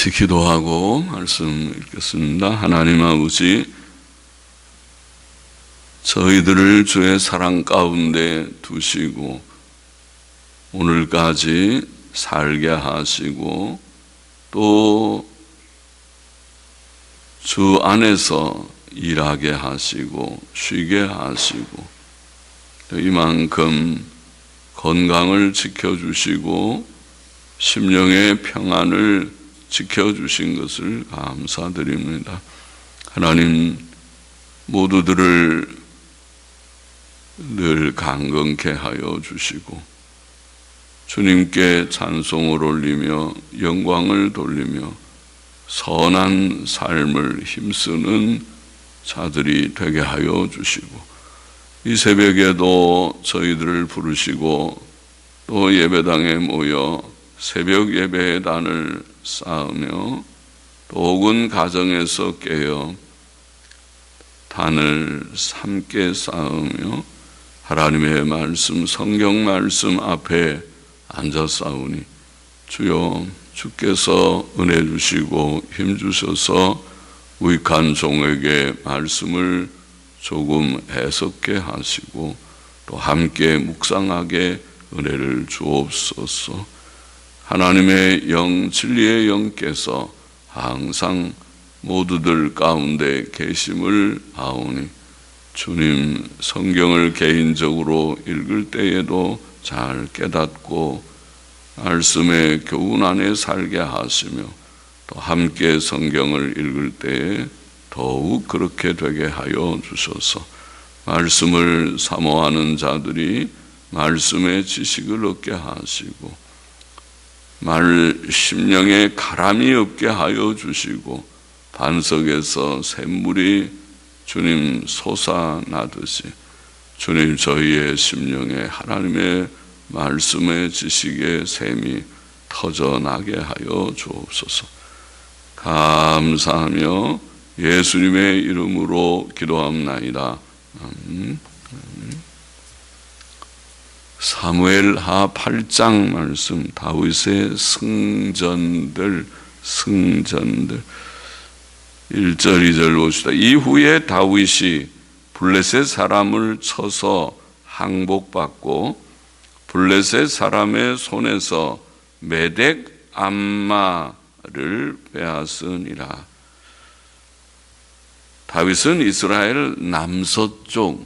같이 기도하고 말씀 읽겠습니다. 하나님 아버지, 저희들을 주의 사랑 가운데 두시고 오늘까지 살게 하시고 또 주 안에서 일하게 하시고 쉬게 하시고 또 이만큼 건강을 지켜주시고 심령의 평안을 지켜주신 것을 감사드립니다. 하나님, 모두들을 늘 강건케 하여 주시고 주님께 찬송을 올리며 영광을 돌리며 선한 삶을 힘쓰는 자들이 되게 하여 주시고 이 새벽에도 저희들을 부르시고 또 예배당에 모여 새벽 예배의 단을 쌓으며 또 혹은 가정에서 깨어 단을 함께 쌓으며 하나님의 말씀, 성경 말씀 앞에 앉아 싸우니 주여, 주께서 은혜 주시고 힘 주셔서 유익한 종에게 말씀을 조금 해석게 하시고 또 함께 묵상하게 은혜를 주옵소서. 하나님의 영, 진리의 영께서 항상 모두들 가운데 계심을 아오니 주님, 성경을 개인적으로 읽을 때에도 잘 깨닫고 말씀의 교훈 안에 살게 하시며 또 함께 성경을 읽을 때에 더욱 그렇게 되게 하여 주셔서 말씀을 사모하는 자들이 말씀의 지식을 얻게 하시고 심령에 가람이 없게 하여 주시고 반석에서 샘물이 주님 솟아나듯이 주님, 저희의 심령에 하나님의 말씀의 지식의 샘이 터져나게 하여 주옵소서. 감사하며 예수님의 이름으로 기도합나이다. 사무엘하 8장 말씀, 다윗의 승전들 1절 2절 봅시다. 이후에 다윗이 블레셋 사람을 쳐서 항복받고 블레셋 사람의 손에서 메덱 암마를 빼앗으니라. 다윗은 이스라엘 남서쪽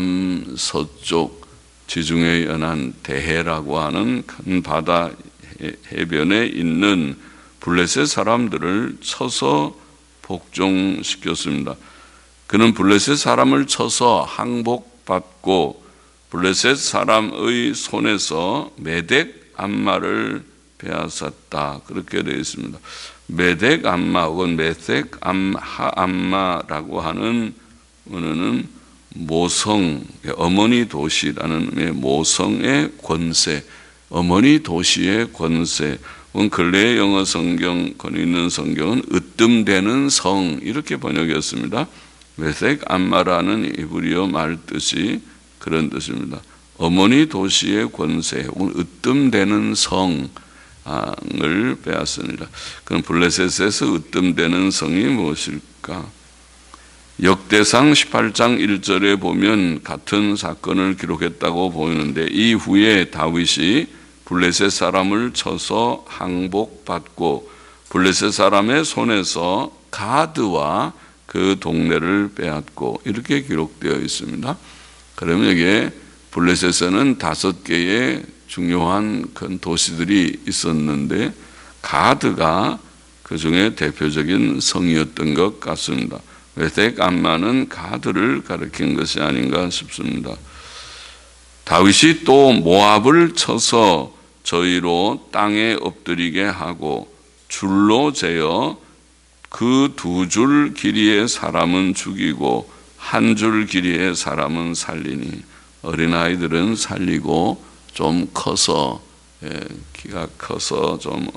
지중해 연안 대해라고 하는 큰 바다 해변에 있는 블레셋 사람들을 쳐서 복종시켰습니다. 그는 블레셋 사람을 쳐서 항복받고 블레셋 사람의 손에서 메덱 암마를 빼앗았다. 그렇게 되어 있습니다. 메덱 암마 혹은 메덱 암마라고 하는 언어는 모성, 어머니 도시라는 의미의 모성의 권세, 어머니 도시의 권세. 근래의 영어 성경, 권위 있는 성경은 으뜸되는 성 이렇게 번역했습니다. 메덱 암마라는 이브리어 말 뜻이 그런 뜻입니다. 어머니 도시의 권세 혹은 으뜸되는 성을 빼앗습니다. 그럼 블레셋에서 으뜸되는 성이 무엇일까? 역대상 18장 1절에 보면 같은 사건을 기록했다고 보이는데 이후에 다윗이 블레셋 사람을 쳐서 항복받고 블레셋 사람의 손에서 가드와 그 동네를 빼앗고 이렇게 기록되어 있습니다. 그러면 여기에 블레셋에는 5개의 중요한 큰 도시들이 있었는데 가드가 그 중에 대표적인 성이었던 것 같습니다. 메덱 암마는 가드를 가리킨 것이 아닌가 싶습니다. 다윗이 또 모압을 쳐서 저희로 땅에 엎드리게 하고 줄로 재어 그 2줄 길이의 사람은 죽이고 1줄 길이의 사람은 살리니 어린아이들은 살리고 좀 커서 키가 커서 좀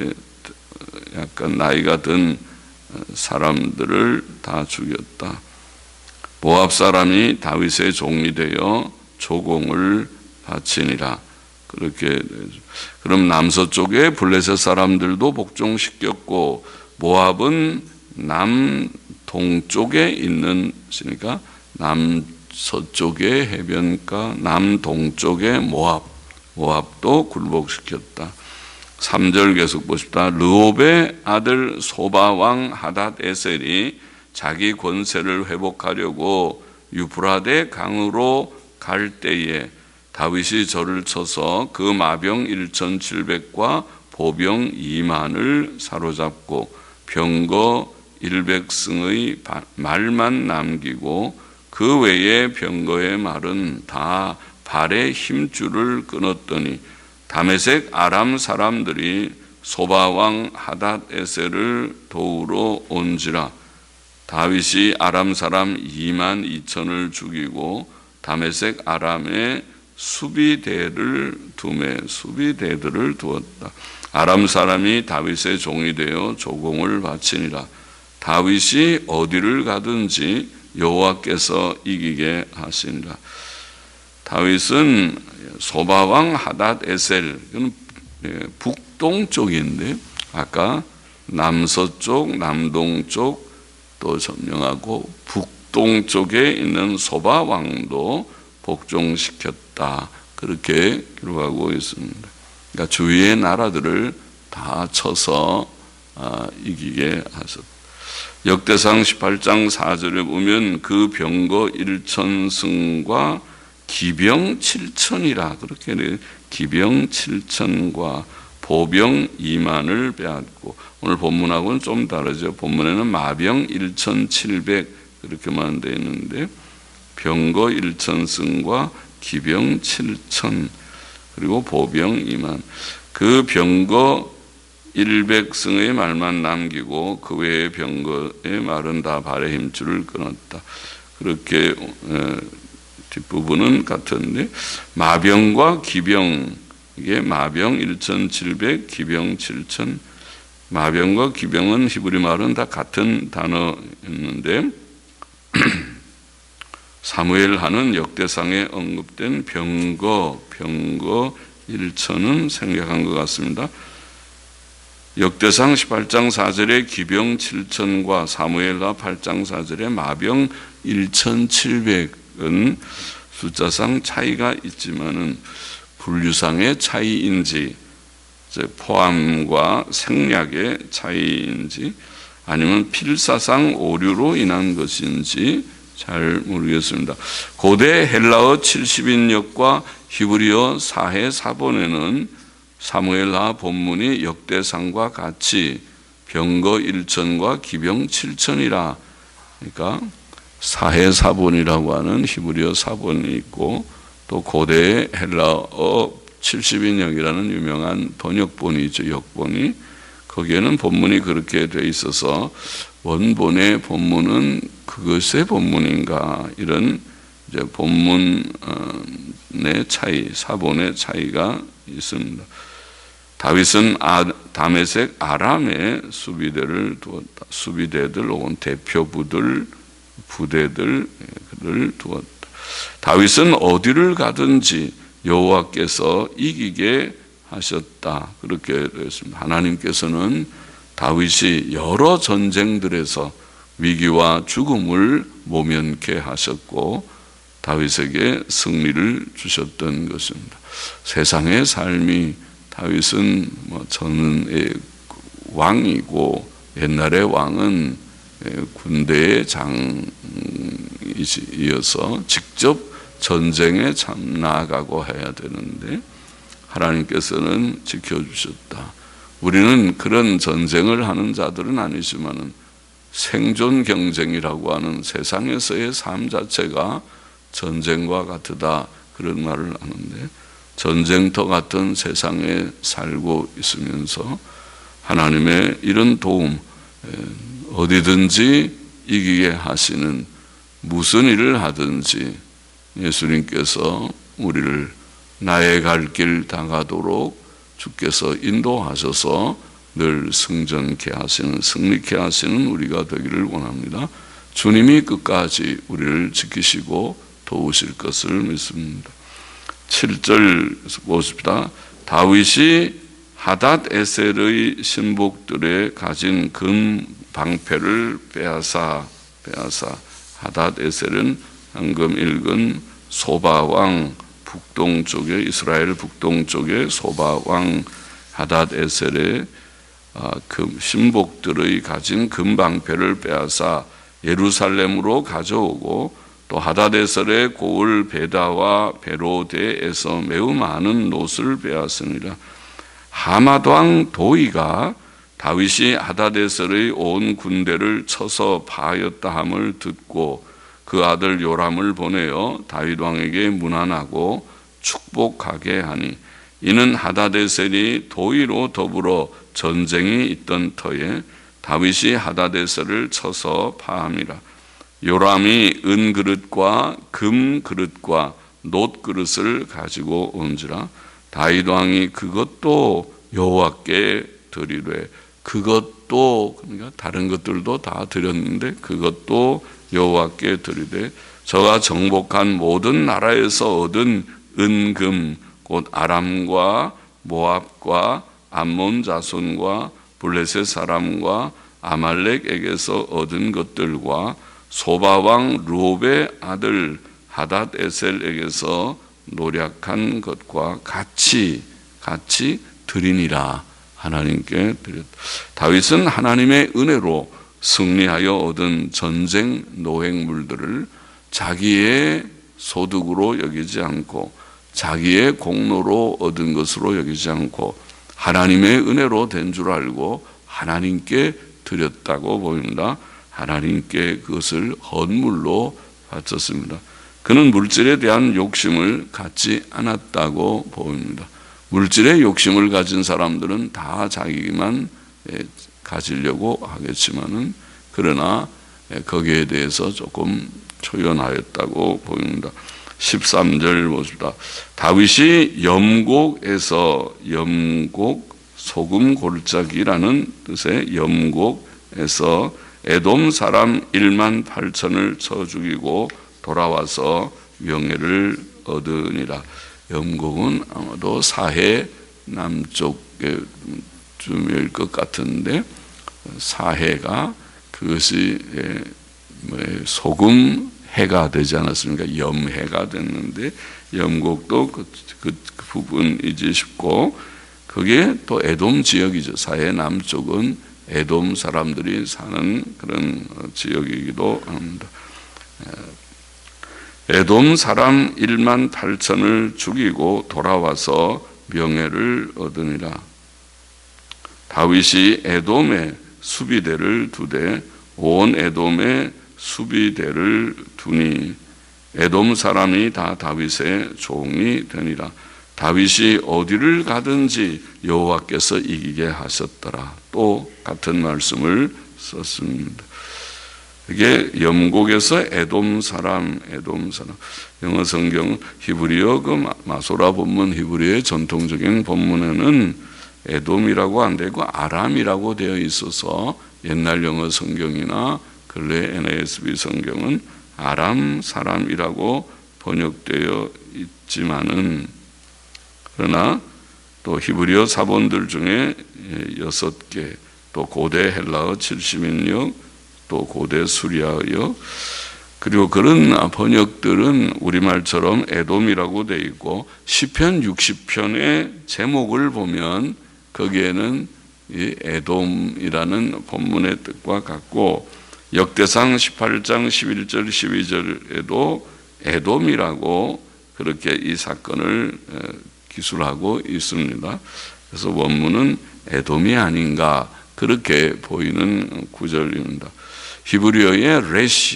약간 나이가 든 사람들을 다 죽였다. 모압 사람이 다윗의 종이 되어 조공을 바치니라. 그렇게 그럼 남서쪽에 블레셋 사람들도 복종시켰고 모압은 남동쪽에 있는 시니까 남서쪽의 해변가 남동쪽의 모압도 굴복시켰다. 3절 계속 보십시다. 르홉의 아들 소바왕 하닷에셀이 자기 권세를 회복하려고 유브라데 강으로 갈 때에 다윗이 저를 쳐서 그 마병 1,700과 보병 2만을 사로잡고 병거 100승의 말만 남기고 그 외의 병거의 말은 다 발의 힘줄을 끊었더니 다메섹 아람 사람들이 소바왕 하닷에셀을 도우러 온지라. 다윗이 아람 사람 2만 2천을 죽이고 다메섹 아람의 수비대들을 두었다. 아람 사람이 다윗의 종이 되어 조공을 바치니라. 다윗이 어디를 가든지 여호와께서 이기게 하시니라. 다윗은 소바왕 하닷에셀, 북동쪽인데 아까 남서쪽, 남동쪽 또 점령하고 북동쪽에 있는 소바왕도 복종시켰다. 그렇게 기록하고 있습니다. 그러니까 주위의 나라들을 다 쳐서 이기게 하셨다. 역대상 18장 4절에 보면 그 병거 1,000승과 기병 7천이라 그렇게 기병 7천과 보병 2만을 빼앗고, 오늘 본문하고는 좀 다르죠. 본문에는 마병 1,700 그렇게만 되어 있는데 병거 1,000승과 기병 7천 그리고 보병 2만, 그 병거 100승의 말만 남기고 그 외의 병거의 말은 다 발의 힘줄을 끊었다. 그렇게 뒷부분은 같은데 마병과 기병, 이게 마병 1,700 기병 7천, 마병과 기병은 히브리 말은 다 같은 단어였는데 사무엘 하는 역대상에 언급된 병거 1천은 생략한 것 같습니다. 역대상 18장 4절에 기병 7천과 사무엘하 8장 4절에 마병 1,700은 숫자상 차이가 있지만은 분류상의 차이인지 포함과 생략의 차이인지 아니면 필사상 오류로 인한 것인지 잘 모르겠습니다. 고대 헬라어 70인역과 히브리어 사해 사본에는 사무엘하 본문이 역대상과 같이 병거 1천과 기병 7천이라, 그러니까 사해 사본이라고 하는 히브리어 사본이 있고 또 고대 헬라어 70인역이라는 유명한 번역본이 있죠. 역본이. 거기에는 본문이 그렇게 돼 있어서 원본의 본문은 그것의 본문인가, 이런 이제 본문의 차이, 사본의 차이가 있습니다. 다윗은 다메섹 아람의 수비대를 두었다. 수비대들 혹은 대표부들, 부대들을 두었다. 다윗은 어디를 가든지 여호와께서 이기게 하셨다. 그렇게 되었습니다. 하나님께서는 다윗이 여러 전쟁들에서 위기와 죽음을 모면케 하셨고 다윗에게 승리를 주셨던 것입니다. 세상의 삶이, 다윗은 전의 왕이고 옛날의 왕은 군대의 장이어서 직접 전쟁에 참 나아가고 해야 되는데 하나님께서는 지켜주셨다. 우리는 그런 전쟁을 하는 자들은 아니지만 생존 경쟁이라고 하는 세상에서의 삶 자체가 전쟁과 같다, 그런 말을 하는데 전쟁터 같은 세상에 살고 있으면서 하나님의 이런 도움, 어디든지 이기게 하시는, 무슨 일을 하든지 예수님께서 우리를 나의 갈 길 다가도록 주께서 인도하셔서 늘 승전케 하시는, 승리케 하시는 우리가 되기를 원합니다. 주님이 끝까지 우리를 지키시고 도우실 것을 믿습니다. 7절 보십시다. 다윗이 하닷 에셀의 신복들의 가진 금 방패를 빼앗아 하닷 에셀은 방금 읽은 소바왕 북동쪽에 이스라엘 북동쪽에 소바왕 하닷 에셀의 신복들의 가진 금 방패를 빼앗아 예루살렘으로 가져오고 또 하닷에셀의 고을 베다와 베로데에서 매우 많은 놋을 빼앗으니라. 하맛 왕 도이가 다윗이 하닷에셀의 온 군대를 쳐서 파하였다 함을 듣고 그 아들 요람을 보내어 다윗 왕에게 문안하고 축복하게 하니 이는 하닷에셀이 도이로 더불어 전쟁이 있던 터에 다윗이 하닷에셀을 쳐서 파함이라. 요람이 은그릇과 금그릇과 놋그릇을 가지고 온지라. 다윗 왕이 그것도 여호와께 드리되 그것도 그러니까 다른 것들도 다 드렸는데 그것도 여호와께 드리되 저가 정복한 모든 나라에서 얻은 은금 곧 아람과 모압과 암몬 자손과 블레셋 사람과 아말렉에게서 얻은 것들과 소바왕 르홉의 아들 하닷 에셀에게서 노략한 것과 같이 드리니라. 하나님께 드렸다. 다윗은 하나님의 은혜로 승리하여 얻은 전쟁 노획물들을 자기의 소득으로 여기지 않고 자기의 공로로 얻은 것으로 여기지 않고 하나님의 은혜로 된 줄 알고 하나님께 드렸다고 보입니다. 하나님께 그것을 헌물로 바쳤습니다. 그는 물질에 대한 욕심을 갖지 않았다고 보입니다. 물질에 욕심을 가진 사람들은 다 자기만 가지려고 하겠지만은 그러나 거기에 대해서 조금 초연하였다고 보입니다. 13절 보십시다. 다윗이 염곡에서 염곡 소금 골짜기라는 뜻의 염곡에서 에돔 사람 1만 8천을 쳐 죽이고 돌아와서 명예를 얻으니라. 염곡은 아마도 사해 남쪽의 쯤일 것 같은데 사해가 그것이 소금 해가 되지 않았습니까? 염해가 됐는데 염곡도 그 부분이지 싶고 그게 또 에돔 지역이죠. 사해 남쪽은 에돔 사람들이 사는 그런 지역이기도 합니다. 에돔 사람 1만 8천을 죽이고 돌아와서 명예를 얻으니라. 다윗이 에돔에 수비대를 두되 온 에돔에 수비대를 두니 에돔 사람이 다 다윗의 종이 되니라. 다윗이 어디를 가든지 여호와께서 이기게 하셨더라. 또 같은 말씀을 썼습니다. 이게 염곡에서 에돔 사람. 영어 성경 히브리어 그 마소라 본문 히브리어의 전통적인 본문에는 에돔이라고 안 되고 아람이라고 되어 있어서 옛날 영어 성경이나 근래 NASB 성경은 아람 사람이라고 번역되어 있지만은 그러나 또 히브리어 사본들 중에 6개, 또 고대 헬라어 70인역, 또 고대 수리아어, 그리고 그런 번역들은 우리말처럼 에돔이라고 되어 있고 시편 60편의 제목을 보면 거기에는 이 에돔이라는 본문의 뜻과 같고 역대상 18장 11절 12절에도 에돔이라고 그렇게 이 사건을 기술하고 있습니다. 그래서 원문은 에돔이 아닌가 그렇게 보이는 구절입니다. 히브리어의 레시,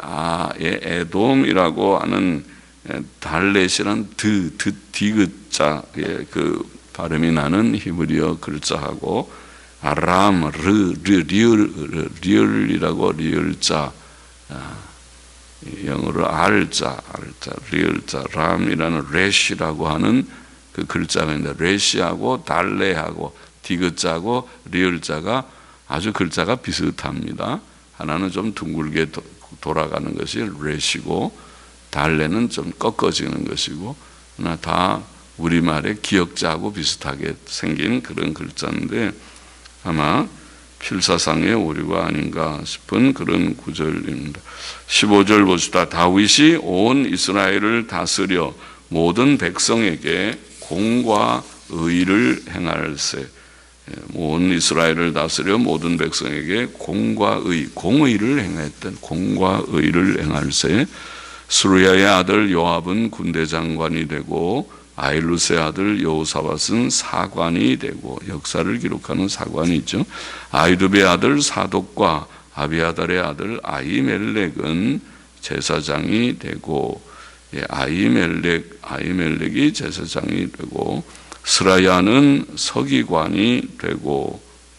에돔이라고 하는 달렛이란 디귿자 그 발음이 나는 히브리어 글자하고 아람 리을이라고 리을자 영어로 알자 리을자 람이라는 레시라고 하는 그 글자가 있는데 레시하고 달레하고 디귿자하고 리을자가 아주 글자가 비슷합니다. 하나는 좀 둥글게 돌아가는 것이 레시고 달레는 좀 꺾어지는 것이고 그러나 다 우리말의 기역자하고 비슷하게 생긴 그런 글자인데 아마 필사상의 오류가 아닌가 싶은 그런 구절입니다. 15절 보시다. 다윗이 온 이스라엘을 다스려 모든 백성에게 공과 의를 행할세. 온 이스라엘을 다스려 모든 백성에게 공과 의, 공의를 행했던 공과 의를 행할세. 스루야의 아들 요압은 군대장관이 되고 아일루스의 아들 여호사밧은 사관이 되고, 역사를 기록하는 사관이죠. 아히두베의 아들 사독과 아비아달의 아들 아히멜렉은 제사장이 되고, 아히멜렉이 제사장이 되고, 스라야는 서기관이 되고,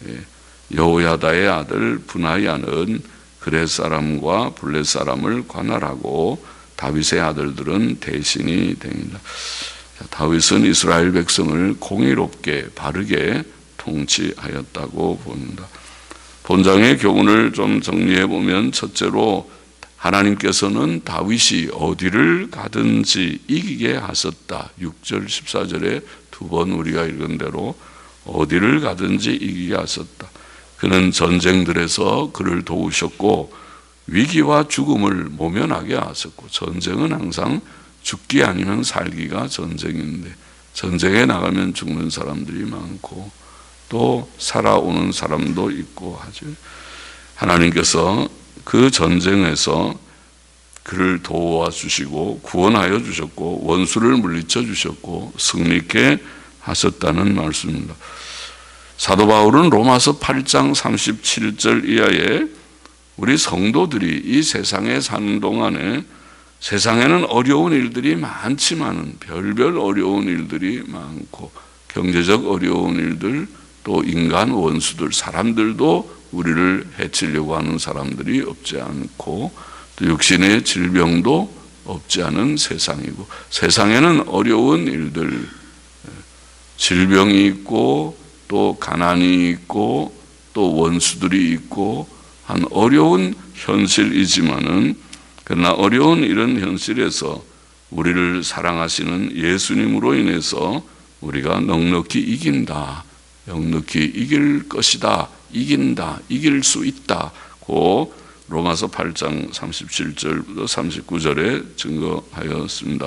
여호야다의 아들 분하야는 그렛 사람과 블렛 사람을 관할하고, 다윗의 아들들은 대신이 됩니다. 다윗은 이스라엘 백성을 공의롭게 바르게 통치하였다고 봅니다. 본장의 교훈을 좀 정리해 보면, 첫째로 하나님께서는 다윗이 어디를 가든지 이기게 하셨다. 6절 14절에 두 번 우리가 읽은 대로 어디를 가든지 이기게 하셨다. 그는 전쟁들에서 그를 도우셨고 위기와 죽음을 모면하게 하셨고, 전쟁은 항상 죽기 아니면 살기가 전쟁인데 전쟁에 나가면 죽는 사람들이 많고 또 살아오는 사람도 있고 하죠. 하나님께서 그 전쟁에서 그를 도와주시고 구원하여 주셨고 원수를 물리쳐 주셨고 승리케 하셨다는 말씀입니다. 사도 바울은 로마서 8장 37절 이하에 우리 성도들이 이 세상에 사는 동안에 세상에는 어려운 일들이 많지만은 별별 어려운 일들이 많고 경제적 어려운 일들, 또 인간 원수들, 사람들도 우리를 해치려고 하는 사람들이 없지 않고 또 육신의 질병도 없지 않은 세상이고, 세상에는 어려운 일들, 질병이 있고 또 가난이 있고 또 원수들이 있고 한 어려운 현실이지만은, 그러나 어려운 이런 현실에서 우리를 사랑하시는 예수님으로 인해서 우리가 넉넉히 이긴다, 넉넉히 이길 것이다, 이긴다, 이길 수 있다고 로마서 8장 37절부터 39절에 증거하였습니다.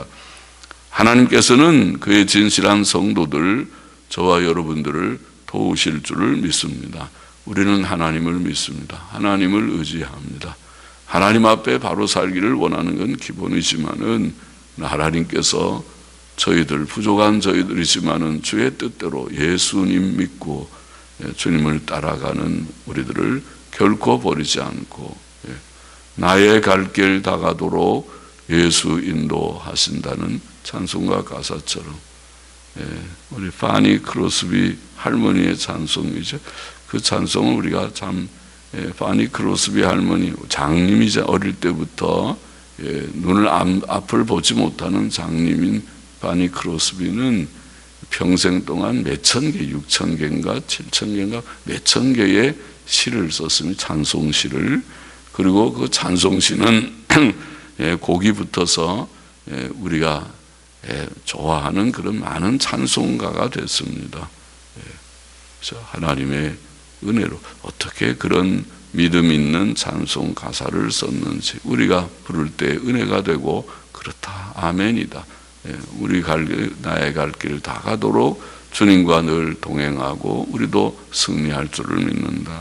하나님께서는 그의 진실한 성도들, 저와 여러분들을 도우실 줄을 믿습니다. 우리는 하나님을 믿습니다. 하나님을 의지합니다. 하나님 앞에 바로 살기를 원하는 건 기본이지만은 하나님께서 저희들, 부족한 저희들이지만은 주의 뜻대로 예수님 믿고 주님을 따라가는 우리들을 결코 버리지 않고 나의 갈 길 다가도록 예수 인도하신다는 찬송가 가사처럼, 우리 파니 크로스비 할머니의 찬송이죠. 그 찬송을 우리가 참, 파니 크로스비 할머니 장님이자 어릴 때부터 눈을 앞을 보지 못하는 장님인 파니 크로스비는 평생 동안 몇천 개, 6천 개인가 7천 개인가 몇천 개의 시를 썼습니다. 찬송시를. 그리고 그 찬송시는 곡이 붙어서 우리가 좋아하는 그런 많은 찬송가가 됐습니다. 그래서 하나님의 은혜로 어떻게 그런 믿음 있는 찬송 가사를 썼는지 우리가 부를 때 은혜가 되고, 그렇다, 아멘이다. 우리 나의 갈 길 다 가도록 주님과 늘 동행하고 우리도 승리할 줄을 믿는다.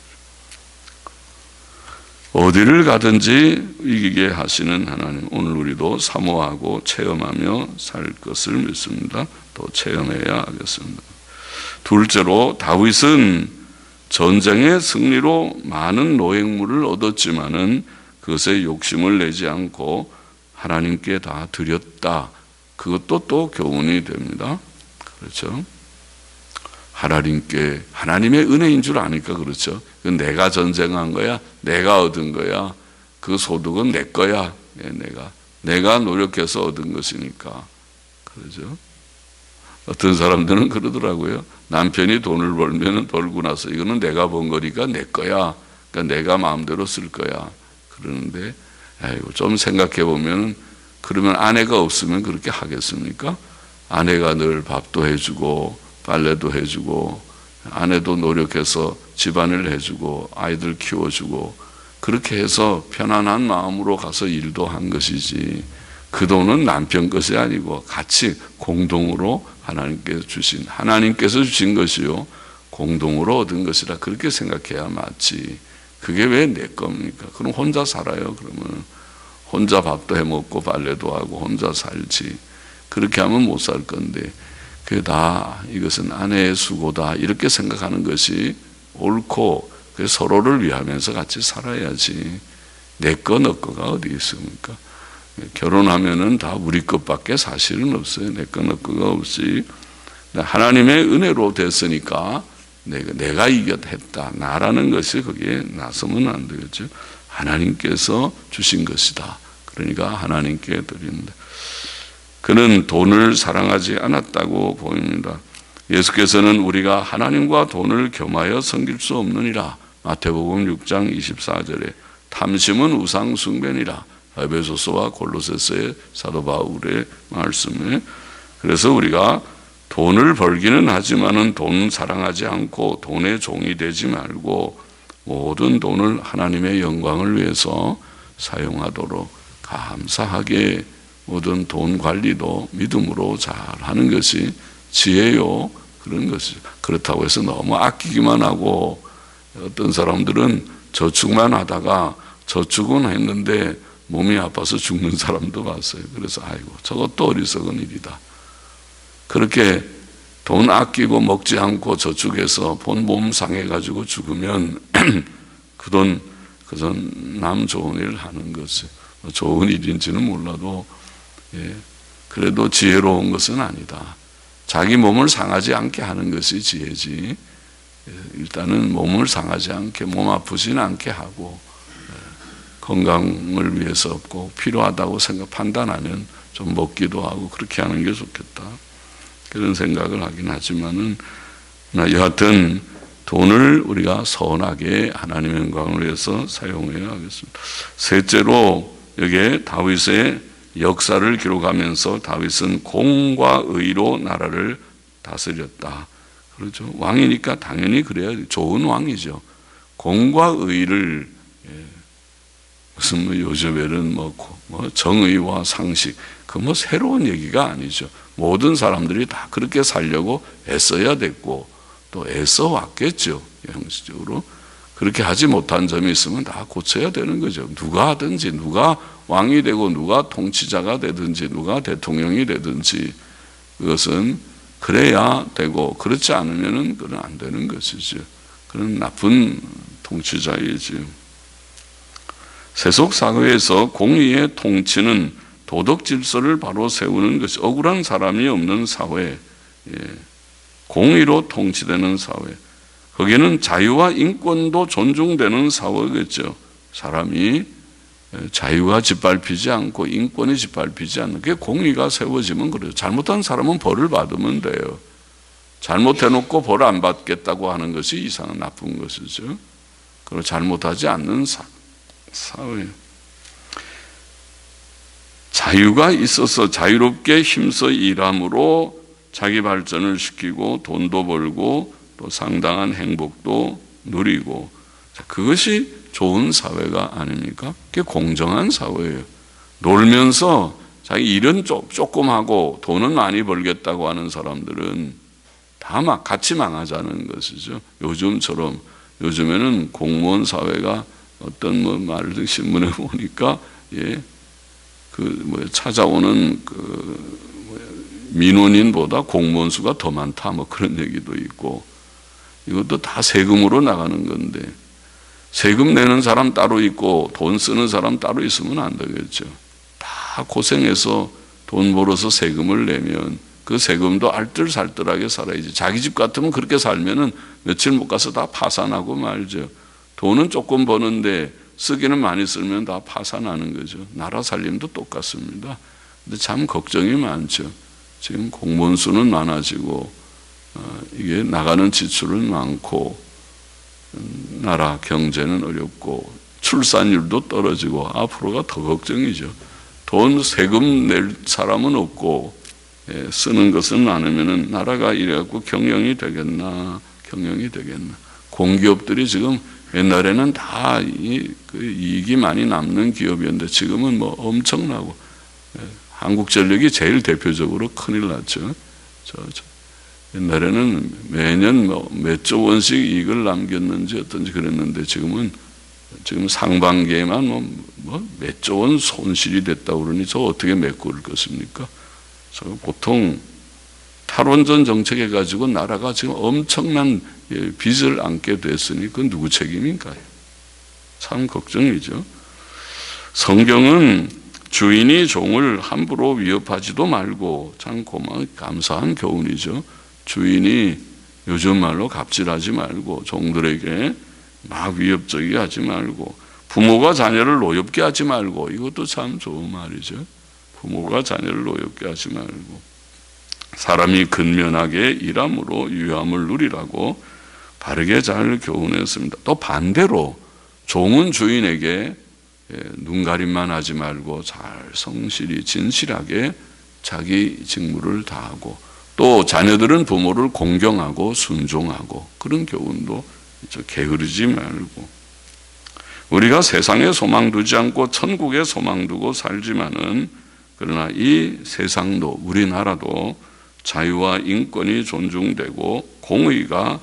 어디를 가든지 이기게 하시는 하나님, 오늘 우리도 사모하고 체험하며 살 것을 믿습니다. 또 체험해야 하겠습니다. 둘째로, 다윗은 전쟁의 승리로 많은 노획물을 얻었지만은 그것에 욕심을 내지 않고 하나님께 다 드렸다. 그것도 또 교훈이 됩니다. 그렇죠? 하나님께, 하나님의 은혜인 줄 아니까 그렇죠. 내가 전쟁한 거야, 내가 얻은 거야, 그 소득은 내 거야, 내가 노력해서 얻은 것이니까. 그렇죠? 어떤 사람들은 그러더라고요. 남편이 돈을 벌고 나서 이거는 내가 번 거니까 내 거야, 그러니까 내가 마음대로 쓸 거야. 그러는데 좀 생각해 보면 그러면 아내가 없으면 그렇게 하겠습니까? 아내가 늘 밥도 해주고 빨래도 해주고 아내도 노력해서 집안일 해주고 아이들 키워주고 그렇게 해서 편안한 마음으로 가서 일도 한 것이지, 그 돈은 남편 것이 아니고 같이 공동으로 하나님께서 주신 것이요 공동으로 얻은 것이라 그렇게 생각해야 맞지. 그게 왜 내 겁니까? 그럼 혼자 살아요. 그러면 혼자 밥도 해먹고 빨래도 하고 혼자 살지. 그렇게 하면 못 살 건데, 그게 다 이것은 아내의 수고다 이렇게 생각하는 것이 옳고, 서로를 위하면서 같이 살아야지. 내 거 너 거가 어디 있습니까? 결혼하면은 다 우리 것밖에 사실은 없어요. 내 거 너 거가 없이 하나님의 은혜로 됐으니까 내가 이겼다 나라는 것이 거기에 나서면 안 되겠죠. 하나님께서 주신 것이다. 그러니까 하나님께 드립니다. 그는 돈을 사랑하지 않았다고 보입니다. 예수께서는 우리가 하나님과 돈을 겸하여 섬길 수 없느니라. 마태복음 6장 24절에 탐심은 우상 숭배니라. 에베소서와 골로새서의 사도 바울의 말씀에, 그래서 우리가 돈을 벌기는 하지만은 돈 사랑하지 않고 돈의 종이 되지 말고 모든 돈을 하나님의 영광을 위해서 사용하도록 감사하게 모든 돈 관리도 믿음으로 잘 하는 것이 지혜요. 그런 것이죠. 그렇다고 해서 너무 아끼기만 하고, 어떤 사람들은 저축만 하다가 저축은 했는데 몸이 아파서 죽는 사람도 봤어요. 그래서 아이고 저것도 어리석은 일이다. 그렇게 돈 아끼고 먹지 않고 저축해서 본 몸 상해가지고 죽으면 그것은 남 좋은 일을 하는 것이 좋은 일인지는 몰라도 그래도 지혜로운 것은 아니다. 자기 몸을 상하지 않게 하는 것이 지혜지. 일단은 몸을 상하지 않게, 몸 아프지는 않게 하고 건강을 위해서 꼭 필요하다고 판단하면 좀 먹기도 하고 그렇게 하는 게 좋겠다. 그런 생각을 하긴 하지만은, 여하튼 돈을 우리가 선하게 하나님의 영광을 위해서 사용해야 하겠습니다. 셋째로 여기에 다윗의 역사를 기록하면서 다윗은 공과 의로 나라를 다스렸다. 그렇죠. 왕이니까 당연히 그래야 좋은 왕이죠. 공과 의를, 무슨 요즘에는 정의와 상식, 그 새로운 얘기가 아니죠. 모든 사람들이 다 그렇게 살려고 애써야 됐고 또 애써 왔겠죠. 형식적으로 그렇게 하지 못한 점이 있으면 다 고쳐야 되는 거죠. 누가 하든지, 누가 왕이 되고 누가 통치자가 되든지 누가 대통령이 되든지 그것은 그래야 되고, 그렇지 않으면은 그건 안 되는 것이죠. 그런 나쁜 통치자이지. 세속 사회에서 공의의 통치는 도덕 질서를 바로 세우는 것이, 억울한 사람이 없는 사회, 공의로 통치되는 사회, 거기는 자유와 인권도 존중되는 사회겠죠. 사람이 자유가 짓밟히지 않고 인권이 짓밟히지 않는 게 공의가 세워지면 그래요. 잘못한 사람은 벌을 받으면 돼요. 잘못해놓고 벌 안 받겠다고 하는 것이 이상한 나쁜 것이죠. 그리고 잘못하지 않는 사회. 자유가 있어서 자유롭게 힘써 일함으로 자기 발전을 시키고 돈도 벌고 또 상당한 행복도 누리고, 그것이 좋은 사회가 아닙니까? 그게 공정한 사회예요. 놀면서 자기 일은 조금 하고 돈은 많이 벌겠다고 하는 사람들은 다 같이 망하자는 것이죠. 요즘처럼, 요즘에는 공무원 사회가 어떤 말을 신문에 보니까 찾아오는 민원인보다 공무원 수가 더 많다 그런 얘기도 있고, 이것도 다 세금으로 나가는 건데 세금 내는 사람 따로 있고 돈 쓰는 사람 따로 있으면 안 되겠죠. 다 고생해서 돈 벌어서 세금을 내면 그 세금도 알뜰살뜰하게 살아야지. 자기 집 같으면 그렇게 살면은 며칠 못 가서 다 파산하고 말죠. 돈은 조금 버는데 쓰기는 많이 쓰면 다 파산하는 거죠. 나라 살림도 똑같습니다. 근데 참 걱정이 많죠. 지금 공무원 수는 많아지고 이게 나가는 지출은 많고 나라 경제는 어렵고 출산율도 떨어지고 앞으로가 더 걱정이죠. 돈 세금 낼 사람은 없고 쓰는 것은 많으면 나라가 이래갖고 경영이 되겠나? 공기업들이 지금 옛날에는 다 이익이 많이 남는 기업이었는데 지금은 뭐 엄청나고, 한국전력이 제일 대표적으로 큰일 났죠. 옛날에는 매년 몇 조 원씩 이익을 남겼는지 어떤지 그랬는데 지금 상반기에만 몇 조 원 손실이 됐다고 그러니 저 어떻게 메꿀 것입니까? 보통 탈원전 정책해 가지고 나라가 지금 엄청난 빚을 안게 됐으니 그건 누구 책임인가요? 참 걱정이죠. 성경은 주인이 종을 함부로 위협하지도 말고, 참 감사한 교훈이죠. 주인이 요즘 말로 갑질하지 말고, 종들에게 막 위협적이게 하지 말고, 부모가 자녀를 노엽게 하지 말고, 이것도 참 좋은 말이죠. 부모가 자녀를 노엽게 하지 말고, 사람이 근면하게 일함으로 유함을 누리라고 바르게 잘 교훈했습니다. 또 반대로 종은 주인에게 눈가림만 하지 말고 잘 성실히 진실하게 자기 직무를 다하고, 또 자녀들은 부모를 공경하고 순종하고, 그런 교훈도 게으르지 말고, 우리가 세상에 소망 두지 않고 천국에 소망 두고 살지만은, 그러나 이 세상도 우리나라도 자유와 인권이 존중되고 공의가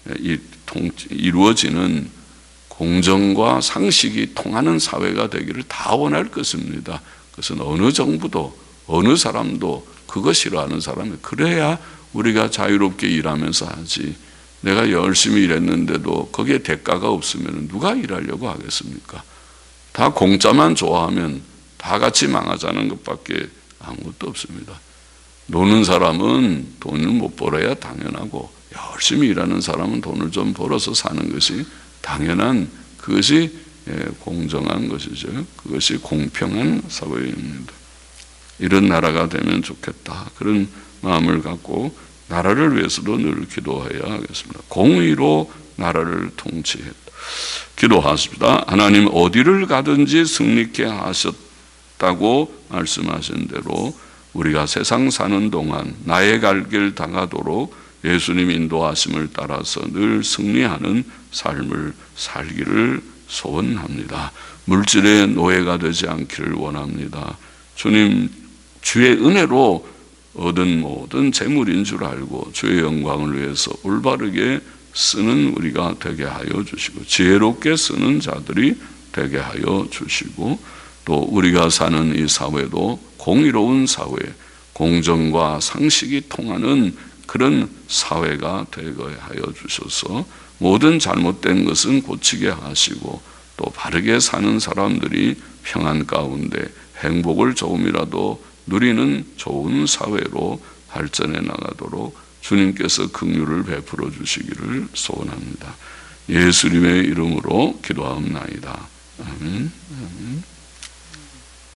이루어지는, 공정과 상식이 통하는 사회가 되기를 다 원할 것입니다. 그것은 어느 정부도 어느 사람도 그거 싫어하는 사람이, 그래야 우리가 자유롭게 일하면서 하지, 내가 열심히 일했는데도 거기에 대가가 없으면 누가 일하려고 하겠습니까? 다 공짜만 좋아하면 다 같이 망하자는 것밖에 아무것도 없습니다. 노는 사람은 돈을 못 벌어야 당연하고, 열심히 일하는 사람은 돈을 좀 벌어서 사는 것이 당연한, 그것이 공정한 것이죠. 그것이 공평한 사회입니다. 이런 나라가 되면 좋겠다, 그런 마음을 갖고 나라를 위해서도 늘 기도해야 하겠습니다. 공의로 나라를 통치했다. 기도하십니다. 하나님, 어디를 가든지 승리케 하셨다고 말씀하신 대로 우리가 세상 사는 동안 나의 갈 길 다가도록 예수님 인도하심을 따라서 늘 승리하는 삶을 살기를 소원합니다. 물질의 노예가 되지 않기를 원합니다. 주님, 주의 은혜로 얻은 모든 재물인 줄 알고 주의 영광을 위해서 올바르게 쓰는 우리가 되게 하여 주시고, 지혜롭게 쓰는 자들이 되게 하여 주시고, 또 우리가 사는 이 사회도 공의로운 사회, 공정과 상식이 통하는 그런 사회가 되게 하여 주셔서 모든 잘못된 것은 고치게 하시고, 또 바르게 사는 사람들이 평안 가운데 행복을 조금이라도 누리는 좋은 사회로 발전해 나가도록 주님께서 긍휼을 베풀어 주시기를 소원합니다. 예수님의 이름으로 기도하옵나이다. 아멘. 아멘.